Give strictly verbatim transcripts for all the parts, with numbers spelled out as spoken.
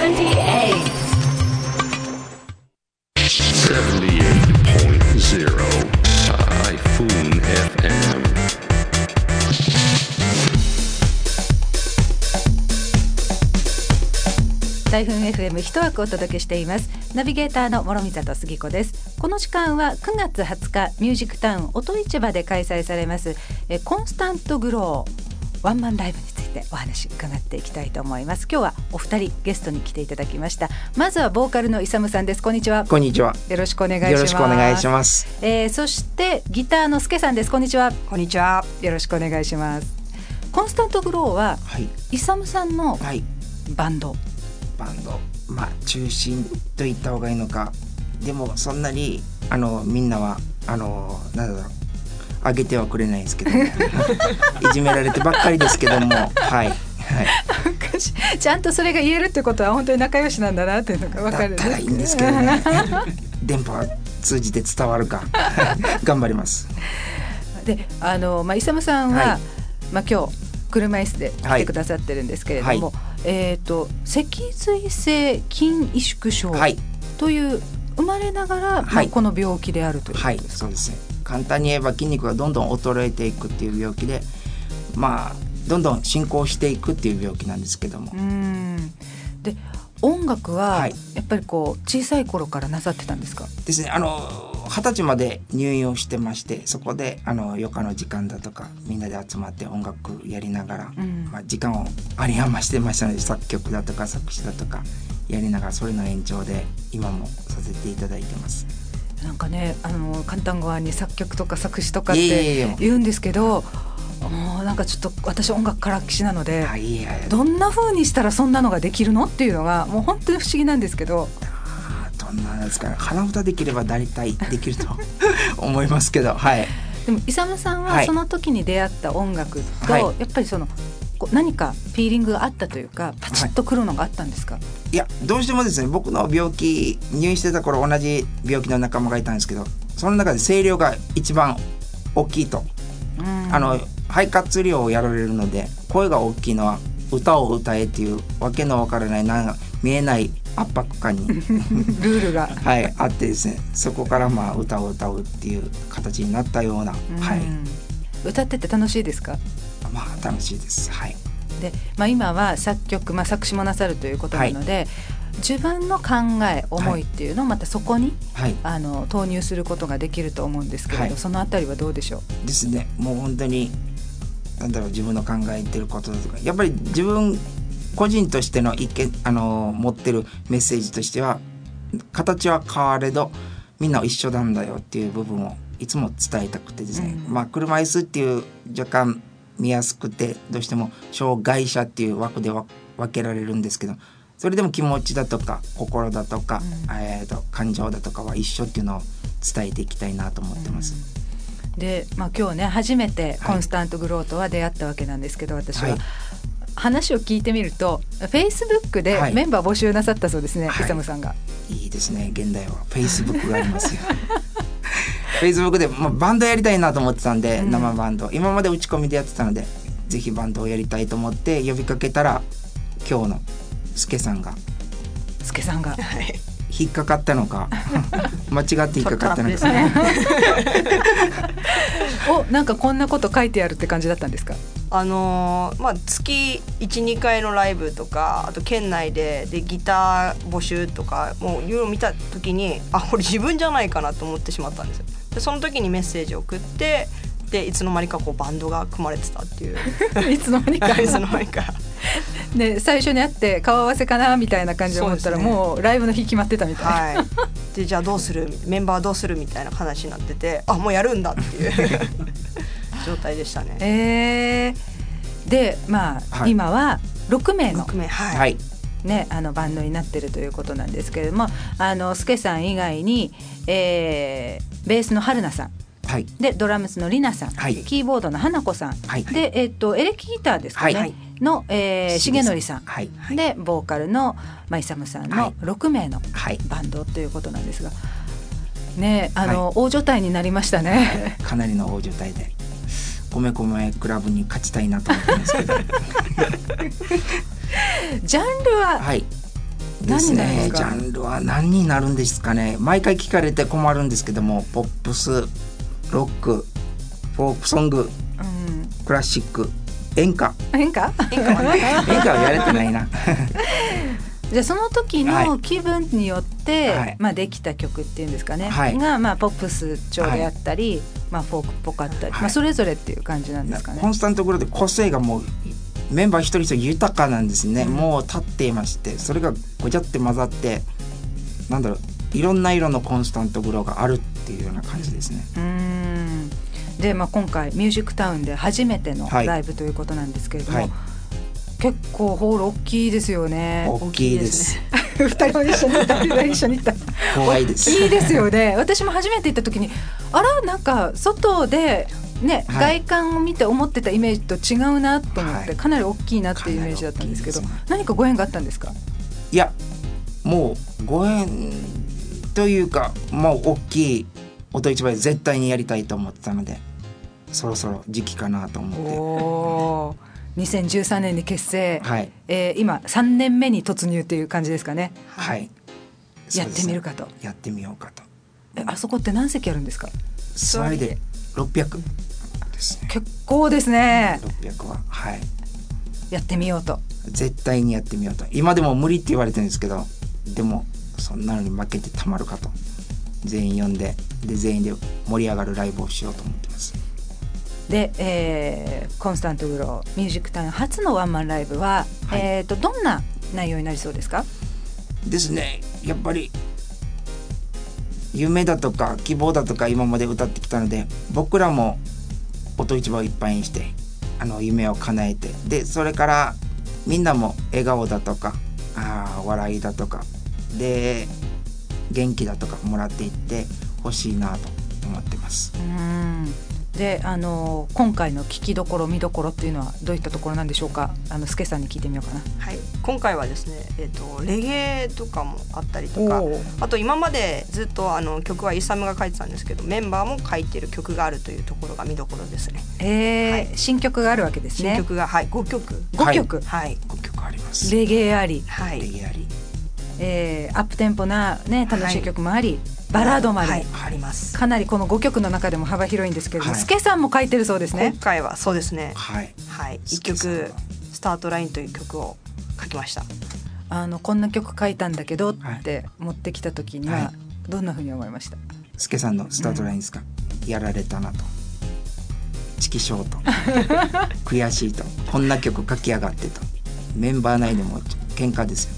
Typhoon エフエム。台風 エフエム 一枠お届けしています。ナビゲーターの諸見里杉子です。この時間はくがつはつかミュージックタウン音市場で開催されますえコンスタントグローワンマンライブについてお話伺っていきたいと思います。今日はお二人ゲストに来ていただきました。まずはボーカルのイサムさんです。こんにちは。 こんにちは。 よろしくお願いします。 よろしくお願いします。 えー、そしてギターのスケさんです。こんにちは。 こんにちは。 よろしくお願いします。コンスタントグローは、はい、イサムさんのバンド、はい、 バンドまあ中心と言った方がいいのか、でもそんなにあのみんなはあのなんだろうあげてはくれないんですけどもいじめられてばっかりですけどもはい、はい、 ちゃんとそれが言えるってことは本当に仲良しなんだなっていうのが分かる。 だったらいいんですけどね電波通じて伝わるか頑張ります。 であの、まあ、イサムさんは、はいまあ、今日車椅子で来てくださってるんですけれども、はいえー、と脊髄性筋萎縮症という、はい、生まれながら、はいまあ、この病気であるということですか。はい、 そうですね。簡単に言えば筋肉がどんどん衰えていくっていう病気で、まあどんどん進行していくっていう病気なんですけども。 うんで音楽はやっぱりこう小さい頃からなさってたんですか。 ですね。あの二十歳まで入院をしてまして、そこであの余暇の時間だとかみんなで集まって音楽やりながら、うんまあ、時間を有り余してましたので、作曲だとか作詞だとかやりながら、それの延長で今もさせていただいてます。 なんかね、あの簡単語に作曲とか作詞とかって言うんですけど、もうなんかちょっと私音楽からっきしなので、いやいやどんな風にしたらそんなのができるのっていうのがもう本当に不思議なんですけど。 どんなんですかね。鼻歌できれば大体できると思いますけど、はい。 でもイサムさんはその時に出会った音楽と、はい、やっぱりその何かフィーリングがあったというか、パチッとくるのがあったんですか。はい、 いやどうしてもですね、僕の病気入院してた頃同じ病気の仲間がいたんですけど、その中で声量が一番大きいと、うん、あの肺活量をやられるので、声が大きいのは歌を歌えっていうわけのわからないなんか見えない圧迫感にルールが、 はい、あってですね、そこからまあ歌を歌うっていう形になったような、 うんはい、 歌ってて楽しいですか。 まあ楽しいです。はい。 で、まあ、今は作曲、まあ、作詞もなさるということなので、はい、自分の考え思いっていうのをまたそこに、はい、あの投入することができると思うんですけれど、はい、そのあたりはどうでしょう。 ですね。もう本当になんだろう、自分の考えてることとか、やっぱり自分個人としての意見、あの持ってるメッセージとしては、形は変われどみんな一緒なんだよっていう部分をいつも伝えたくてですね、うん、まあ車椅子っていう若干見やすくてどうしても障害者っていう枠では分けられるんですけど、それでも気持ちだとか心だとか、うんえー、と感情だとかは一緒っていうのを伝えていきたいなと思ってます。 うん、で、まあ、今日ね初めてコンスタントグローとは出会ったわけなんですけど、私は、はい、話を聞いてみるとフェイスブックでメンバー募集なさったそうですね、はい、イサムさんが。 いいですね、現代はフェイスブックがありますよフェイスブックで、まあ、バンドやりたいなと思ってたんで、うん、生バンド今まで打ち込みでやってたので、ぜひバンドをやりたいと思って呼びかけたら、今日のスケさんがスケさんが引っかかったのか間違って引っかかったのか、 ね、おなんかこんなこと書いてあるって感じだったんですか。 あのーまあ、月 いち,に 回のライブとか、あと県内で、でギター募集とかもういろいろ見た時に、あこれ自分じゃないかなと思ってしまったんですよ。でその時にメッセージを送って、でいつの間にかこうバンドが組まれてたっていういつの間にかいつの間にかで最初に会って顔合わせかなみたいな感じで思ったら、ね、もうライブの日決まってたみたいな、はい、 でじゃあどうするメンバーどうするみたいな話になってて、あもうやるんだっていう状態でしたね。 えー、でまあ、はい、今はろくめいのろくめい、はい、 ね、あのバンドになってるということなんですけれども、あのスケさん以外に、えー、ベースの春菜さん、はい、でドラムスのりなさん、はい、キーボードの花子さん、はい、で、えー、とエレキギターですかね、はい、の、えー、重則さん、はい、でボーカルのまいさむさんのろくめいのバンドということなんですが、ね、あの、はい、大所帯になりましたね。 かなりの大所帯で米米クラブに勝ちたいなと思ってますけどジャンルは、 はい、 ですね。ジャンルは何になるんですかね。毎回聞かれて困るんですけども、ポップス、ロック、フォークソング、うん、クラシック、演歌演歌演歌はやれてないなじゃあその時の気分によって、はい、まあ、できた曲っていうんですかね、はい、が、まあ、ポップス調であったり、はい、まあ、フォークっぽかったり、はい、まあ、それぞれっていう感じなんですかね。 コンスタントグローで個性がもうメンバー一人一人豊かなんですね、うん、もう立っていまして、それがごちゃって混ざって、なんだろう、いろんな色のコンスタントグローがあるっていうような感じですね。 うーんで、まあ、今回ミュージックタウンで初めてのライブということなんですけれども、はいはい、結構ホール大きいですよね。 大きいです二人も一緒に行った一緒に行った怖いです。 いいですよね。私も初めて行った時に、あら、なんか外でね、はい、外観を見て思ってたイメージと違うなと思って、はい、かなり大きいなっていうイメージだったんですけど、何かご縁があったんですか？ いや、もうご縁というか、もう大きい音市場で絶対にやりたいと思ってたので、そろそろ時期かなと思って。 おにせんじゅうさんねんに結成、 はい、 えー、今さんねんめに突入っていう感じですかね。 はい、 やってみるかと。 やってみようかと。 え、あそこって何席あるんですか？ 座りでろっぴゃくですね。 結構ですね。 ろっぴゃくは、はい、 やってみようと。 絶対にやってみようと。今でも無理って言われてるんですけど、でもそんなのに負けてたまるかと。全員呼んで、で全員で盛り上がるライブをしようと思ってます。 で、えー、コンスタントグローミュージックタウン初のワンマンライブは、はい、えーとどんな内容になりそうですか？ ですね、やっぱり夢だとか希望だとか今まで歌ってきたので、僕らも音市場をいっぱいにして、あの夢を叶えて、でそれからみんなも笑顔だとか、あ笑いだとかで元気だとかもらっていってほしいなと思ってます。 うーんで、あの今回の聞きどころ見どころっていうのはどういったところなんでしょうか？あのスケさんに聞いてみようかな。 はい、今回はですね、えーと、レゲエとかもあったりとか、あと今までずっとあの曲はイサムが書いてたんですけど、メンバーも書いてる曲があるというところが見どころですね。 えーはい、新曲があるわけですね。 新曲が、はい、ごきょくごきょく、 はい、 ごきょくあります。 レゲエあり、 はい、 レゲエあり、 えー、アップテンポな、ね、楽しい曲もあり、はい、バラードまで、 はい、あります。 かなりこのごきょくの中でも幅広いんですけれども、 はい、 スケさんも書いてるそうですね。 今回はそうですね、 はいはい、いっきょくスタートラインという曲を書きました。 あのこんな曲書いたんだけどって持ってきた時には、はい、どんなふうに思いました？ スケさんのスタートラインですか？うん、やられたなと、チキショーと悔しいと、こんな曲書きやがってと、メンバー内でも喧嘩ですよ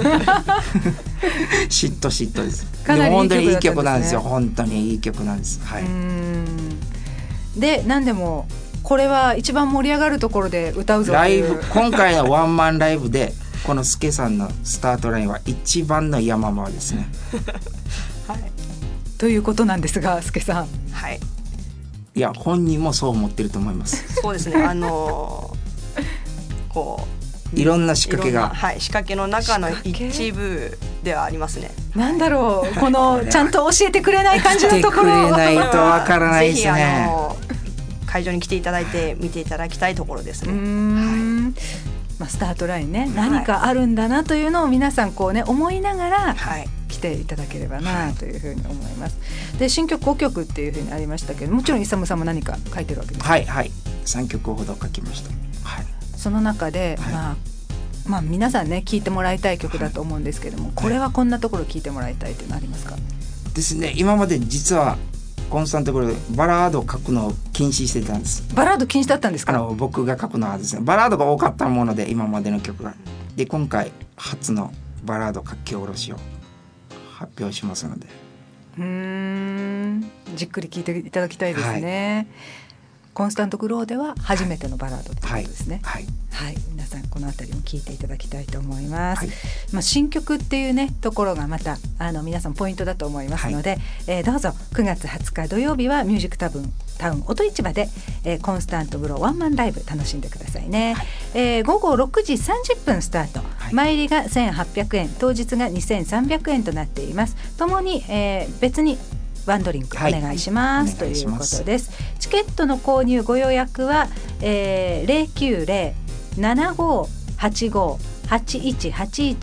嫉妬嫉妬です。 かなりいい曲だったんですね。でも本当にいい曲なんですよ。本当にいい曲なんです。はい、うーんで、何でもこれは一番盛り上がるところで歌うぞというライブ、今回のワンマンライブでこのスケさんのスタートラインは一番の山場ですねはい、 ということなんですが、スケさん、 はい、 いや本人もそう思ってると思います。 そうですね、あのー、こういろんな仕掛けが、 はい、仕掛けの中の一部ではありますね。 なんだろう、このちゃんと教えてくれない感じのところ、 来てくれないとわからないですね。 ぜひあの会場に来ていただいて見ていただきたいところですね。 うーん、はい、まあ、スタートラインね、何かあるんだなというのを皆さんこうね思いながら来ていただければなというふうに思います。で、新曲ごきょくっていうふうにありましたけど、もちろんイサムさんも何か書いてるわけですか？ はいはい、さんきょくほど書きました。はい、 その中で、はい、まあまあ、皆さんね聴いてもらいたい曲だと思うんですけども、はい、これはこんなところ聴いてもらいたいというのありますか？ ですね、今まで実はコンスタントグローでバラードを書くのを禁止してたんです。 バラード禁止だったんですか？ あの僕が書くのはですね、バラードが多かったもので、今までの曲がで、今回初のバラード書き下ろしを発表しますので、 うーん、じっくり聴いていただきたいですね。はい、コンスタントグローでは初めてのバラードということですね。 はい、はいはい、皆さんこのあたりも聴いていただきたいと思います。 はい、 まあ、新曲っていうねところがまたあの皆さんポイントだと思いますので、はい、えー、どうぞくがつはつか土曜日はミュージックタウンタウン音市場で、えー、コンスタントグローワンマンライブ楽しんでくださいね。はい、えー、午後ろくじさんじゅっぷんスタート、はい、前入りがせんはっぴゃくえん、当日がにせんさんびゃくえんとなっています。ともに、えー、別にワンドリンクお願いします、はい、ということです。チケットの購入ご予約は、えー、ゼロきゅうゼロ ななごはちご はちいちはちいち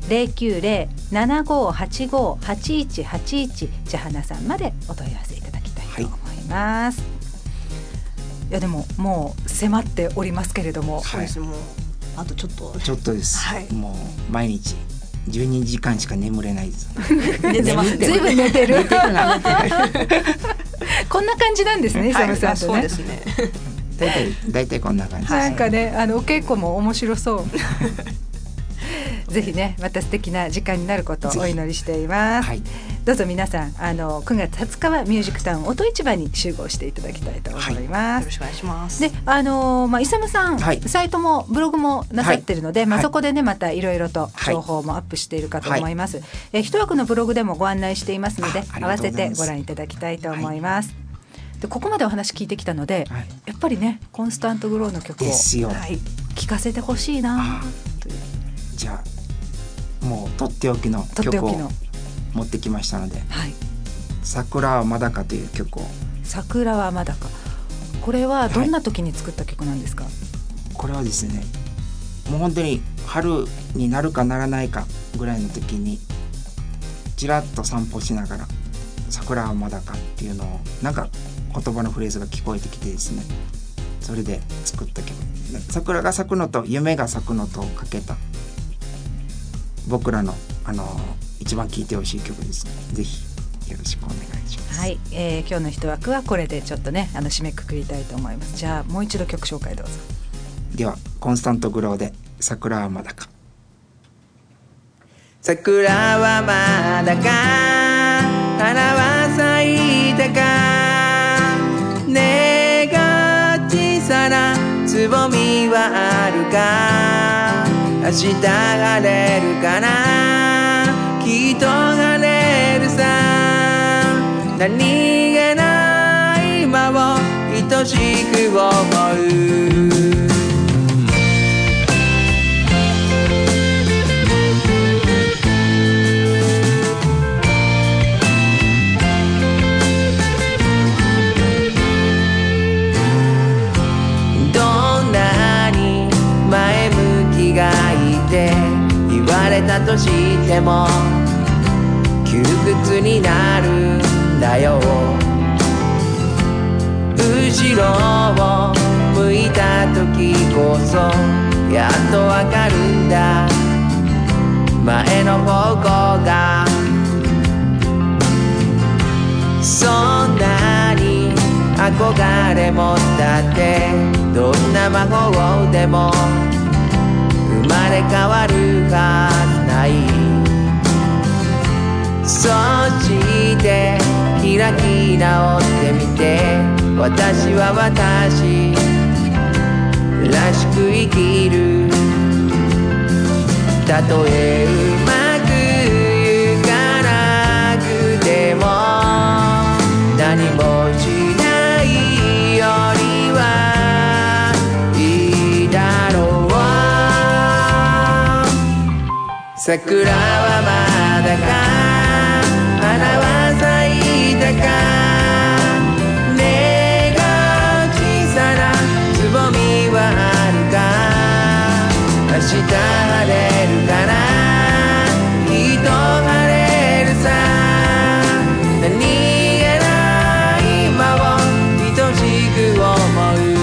ゼロきゅうゼロ ななごはちご はちいちはちいちちはなさんまでお問い合わせいただきたいと思います、はい、いやでももう迫っておりますけれども、 そうですね、もうあとちょっとちょっとです、はい、もう毎日じゅうにじかんしか眠れないです寝てますね。ずいぶん寝てるこんな感じなんですね、 はい、 勇さんとね、 そうですねだいたいだいたいこんな感じ、 なんかね、あのお稽古も面白そうぜひね、また素敵な時間になることをお祈りしています、はい、どうぞ皆さん、あのくがつはつかはミュージックタウン音市場に集合していただきたいと思います、はい、 よろしくお願いします。 で、あのまあ、勇さん、はい、サイトもブログもなさってるので、はい、まあ、そこでねまたいろいろと情報もアップしているかと思います、はい、え一枠のブログでもご案内していますので、合わせてご覧いただきたいと思います、はい、でここまでお話聞いてきたので、はい、やっぱりねコンスタントグローの曲をですよ、 はい、聞かせてほしいなという。 じゃあもうとっておきの曲を持ってきましたので、はい、桜はまだかという曲を。 桜はまだか、これはどんな時に作った曲なんですか？はい、 これはですね、もう本当に春になるかならないかぐらいの時にちらっと散歩しながら桜はまだかっていうのをなんか言葉のフレーズが聞こえてきてですね、それで作った曲。桜が咲くのと夢が咲くのとをかけた僕らの、あの一番聴いてほしい曲ですね。ぜひよろしくお願いします。 はい、えー、今日の一枠はこれでちょっとね、あの締めくくりたいと思います。じゃあもう一度曲紹介どうぞ。 ではコンスタントグローで桜はまだか。桜はまだか、花は咲いたか、根が小さなつぼみはあるか、明日晴れるかな、きっと晴れるさ、何気ない今を愛しく思う。言われたとしても窮屈になるんだよ。後ろを向いた時こそやっとわかるんだ、前の方向が。そんなに憧れ持ったってどんな魔法でも生まれ変わるはずない。そして開き直ってみて、私は私らしく生きる。たとえうまくいかなくても何もしないよりはいいだろう。桜はまだか、花は咲いたか、根が小さなつぼみはあるか、明日晴れるかな、きっと晴れるさ、何気ない今を愛しく思う。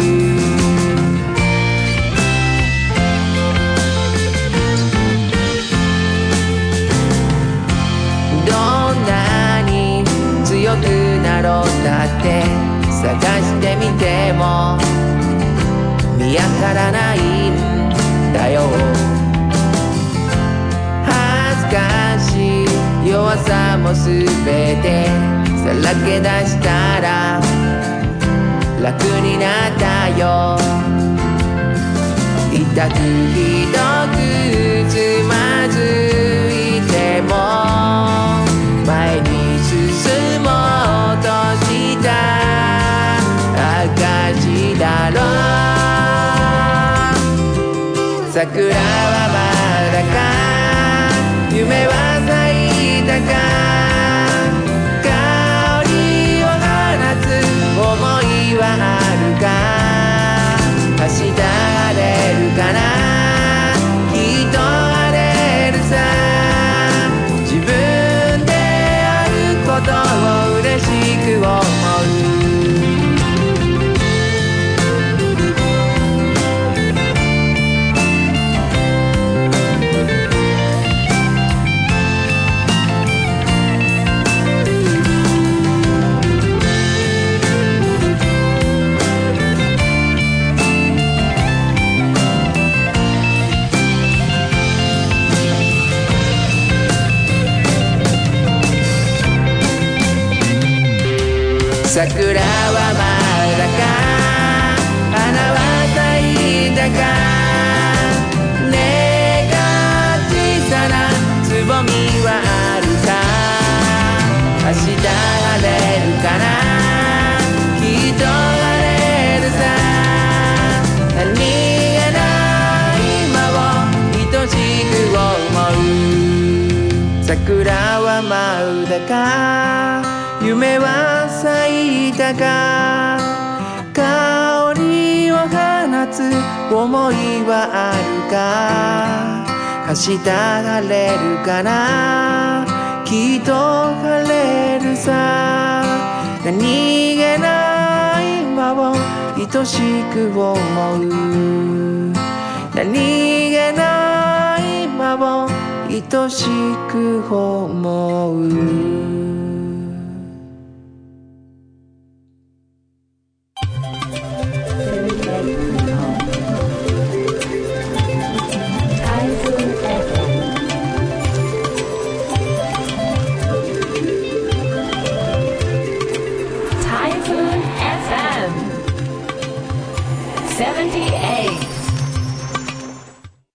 強くなろうだって探してみても見当たらないんだよ。恥ずかしい弱さもすべてさらけ出したら楽になったよ。痛くひどくつまずいても前に進もうとした証だろう。桜はまだか、夢は咲いたか、香りを放つ想いはあるか、明日晴れるかな、きっと晴れるさ、 桜はまだか花は咲いたかねが小さなつぼみはあるか明日晴れるかなきっと晴れるさ何気ない今を愛しく思う桜はまだか夢は咲いたか香りを放つ想いはあるか明日晴れるかなきっと晴れるさ何気ない今を愛しく思う何気ない今を愛しく思う seventy-eight